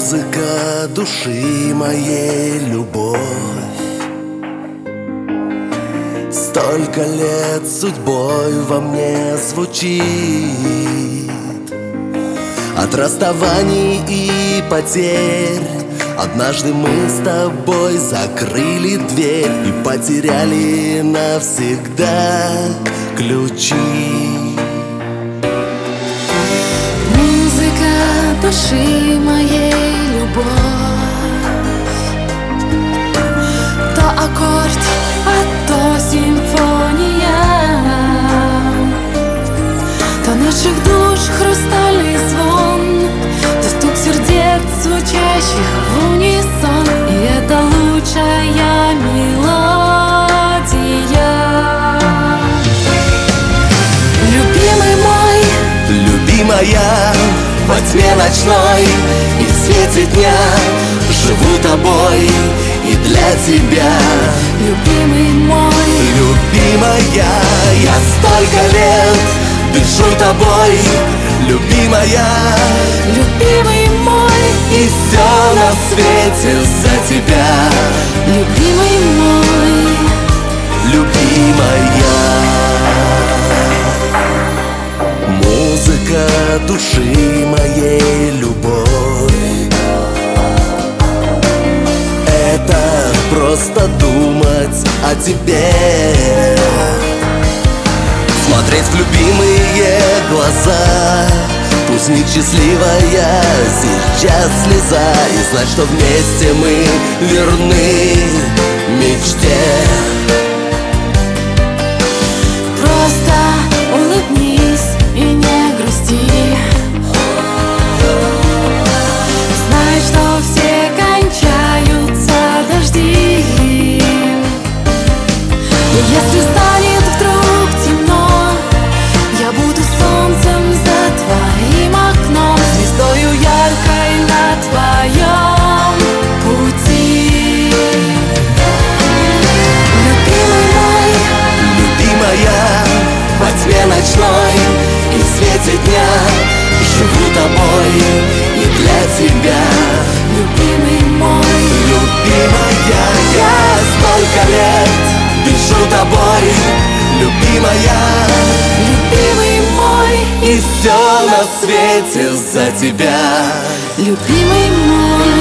Музыка души моей, любовь. Столько лет судьбой во мне звучит. От расставаний и потерь однажды мы с тобой закрыли дверь и потеряли навсегда ключи. Музыка души моей, любовь. То аккорд, а то симфония, то наших душ хрустальный звон, то стук сердец, звучащих в унисон. И это лучшая мелодия. Любимый мой, любимая, во тьме ночной и в свете дня живу тобой и для тебя. любимый мой, Любимая, я столько лет дышу тобой, любимая, любимый мой, и все на свете за тебя, любимый мой. любимая. Музыка души моей, любовь. Это просто думать о тебе, смотреть в любимые глаза. Пусть несчастливая сейчас слеза, и знать, что вместе мы верны мечте. Просто улыбнись и не грусти. Знай, что все кончаются дожди. И если станет вдруг темно, я буду солнцем за твоим окном, звездою яркой на твоем пути. Любимый мой, Любимая, во тьме ночной и в свете дня живу тобой и для тебя. любимый мой, Любимая, я столько лет дышу тобой, любимая, любимый мой, и все на свете за тебя. любимый мой.